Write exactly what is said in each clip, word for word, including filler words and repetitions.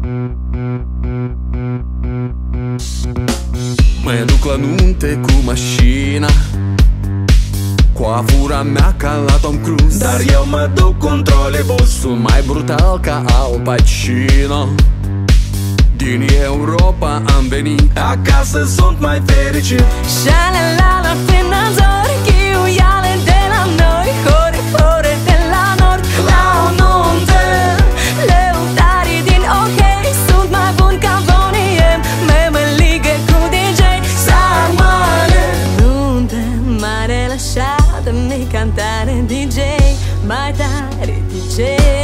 Mă duc la nunte cu mașina, coafura mea ca la Tom Cruise, dar eu mă duc cu un trolebus. sunt mai brutal ca Al Pacino. Din Europa am venit, acasă sunt mai fericit. Sha-la-la-la, finanțări, chiuiale de la noi, hore, hore de la nord. La o nuntă, lăutarii din OK sunt mai buni ca Bonnie M. Memeligă cu D J Sarmale. Nuntă mare lășată, mi cantare D J, mai tare D J.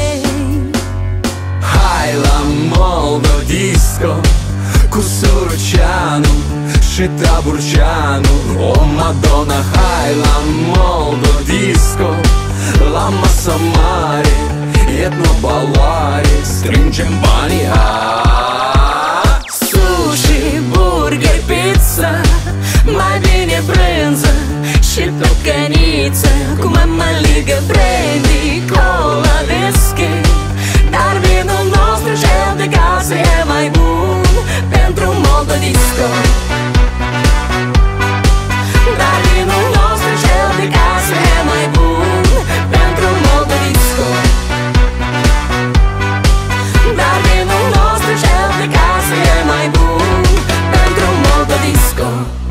hai la Moldo Disco cu Suruceanu și Taburceanu. O, Madonna, hai la Moldo Disco, la masă mare, etnobalare, strângem banii. Sushi, burger, pizza, mai bine brânză și tocăniță, cu mămăligă, brandy, cola, whisky. Dar vinul nostru cel de casă e mai bun pentru Moldo Disco. Dar vinul nostru cel de casă e mai bun pentru Moldo Disco. Dar vinul nostru cel de casă e mai bun pentru Moldo Disco.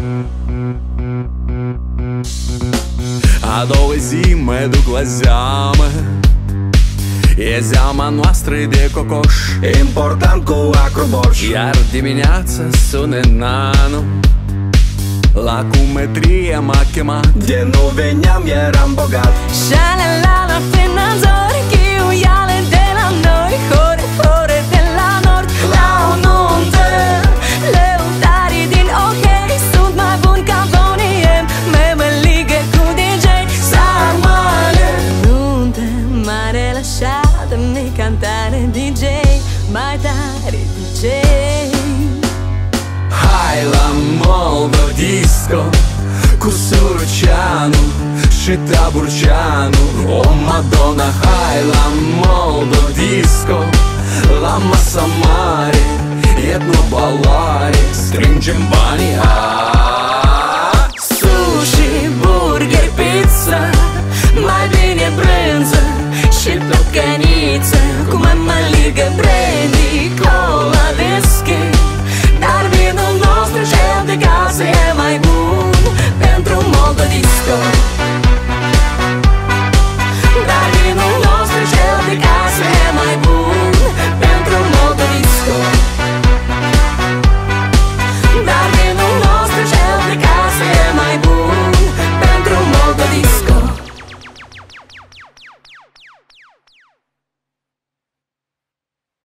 A doua zi mă duc la zeamă, e zeama noastră de cocoș, important cu acroborș. iar dimineața sună nanu, la cumetrie m-a chemat. De nu veneam, eram bogat. Sha-la-la-la, finanțări, chiuiale de la noi, hore, hore de la nord. La o nuntă, lăutarii din OK sunt mai buni ca Bonnie M. Memeligă cu D J Sarmale. Nuntă mare lășată, mi cantare D J, mai tare D J. hai la Moldo Disco cu Suruceanu și Taburceanu. O, Madonna, hai la Moldo Disco, la masă mare, etnobalare, strângem banii. Sushi, burger, pizza, mai bine brânză și tocăniță, cu mămăligă, brandy,